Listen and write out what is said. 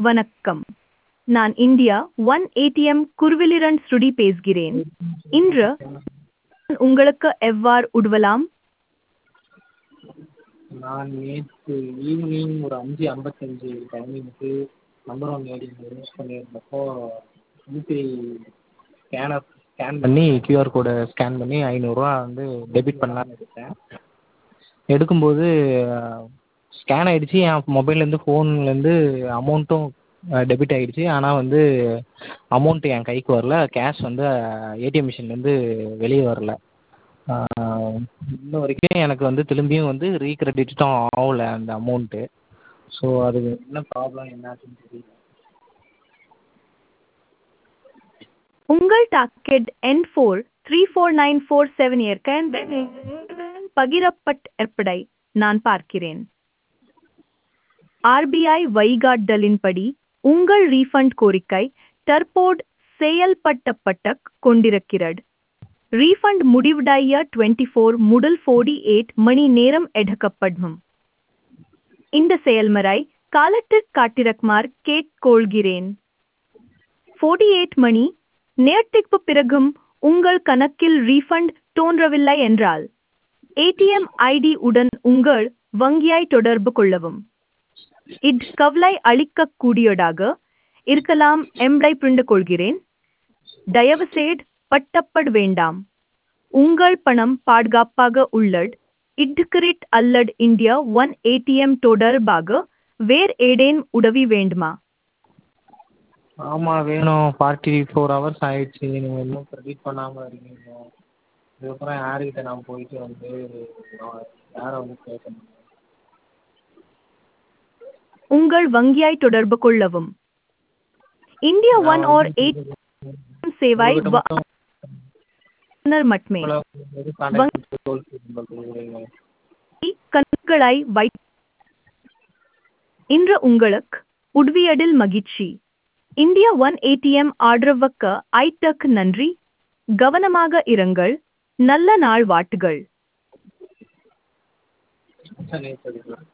வணக்கம். நான் India one ATM குருவிலிரண்ட் ஸ்ருடி பேசுகிறேன். இன்று உங்களுக்கு எவ்வாறு உதவலாம்? நான் நேற்று ஈவினிங் ஒரு 5:55 டைமிங்க்கு நம்பர் ஒன் ஏடிஎம் யூஸ் பண்ணியிருந்தப்போ யூபிஐ ஸ்கேன் பண்ணி கியூஆர் கோடை ஸ்கேன் பண்ணி ஐநூறுரூவா வந்து டெபிட் பண்ணலான்னு எடுத்தேன். எடுக்கும்போது ஸ்கேன் ஆகிடுச்சி. என் மொபைல்லேருந்து ஃபோன்லேருந்து அமௌண்ட்டும் டெபிட் ஆகிடுச்சி. ஆனால் வந்து அமௌண்ட்டு என் கைக்கு வரல. கேஷ் வந்து ஏடிஎம் மிஷின்லேருந்து வெளியே வரல. இன்ன வரைக்கும் எனக்கு வந்து திரும்பியும் வந்து ரீக்ரெடிட்டும் ஆகல அந்த அமௌண்ட்டு. ஸோ அது என்ன ப்ராப்ளம் என்னாச்சுன்னு தெரியல. உங்கள் டாக்கெட் N434947 ஏற்கன் பகிரப்பட்ட ஏற்படை நான் பார்க்கிறேன். ஆர்பிஐ வழிகாட்டுதலின்படி உங்கள் ரீஃபண்ட் கோரிக்கை தற்போது செயல்படுத்தப்பட்டு கொண்டிருக்கிறது. ரீஃபண்ட் முடிவடைய 24 முதல் 48 மணி நேரம் எடுக்கப்படும். இந்த செயல்முறை காலத்திற்கு காத்திருக்குமாறு கேட்டுக்கொள்கிறேன். 48 மணி நேரத்திற்கு பிறகும் உங்கள் கணக்கில் ரீஃபண்ட் தோன்றவில்லை என்றால் ஏடிஎம் ஐடி உடன் உங்கள் வங்கியை தொடர்பு கொள்ளவும். இது கவலை அளிக்கக்கூடியதாக இருக்கலாம் என்பதை புரிந்து கொள்கிறேன். தயவுசெய்து பட்டப்பட வேண்டாம். உங்கள் பணம் பாதுகாப்பாக உள்ளது. இட்கிரிட் அல்லது இந்தியா ஒன் ஏடிஎம் தொடர்பாக வேறு ஏதேனும் உதவி வேண்டுமா? ஆமாம் வேணும். 44 ஹவர்ஸ் ஆகிடுச்சி. நீங்கள் இன்னும் க்ரெடிட் பண்ணாமல் இருக்கீங்க. இதுக்கப்புறம் யாருக்கிட்ட நான் போயிட்டு வந்து யாரை வந்து கேட்கணும்? உங்கள் வங்கியை தொடர்பு கொள்ளவும். இந்தியா ஒன் ஆர் ஏடிஎம் சேவை மட்டுமே கணக்குகளை இன்று உங்களுக்கு உதவியதில் மகிழ்ச்சி. இந்தியா ஒன் ஏடிஎம் ஆதரவுக்கு ஐட்டக்கு நன்றி. கவனமாக இருங்கள். நல்ல நாள் வாழ்த்துகள்.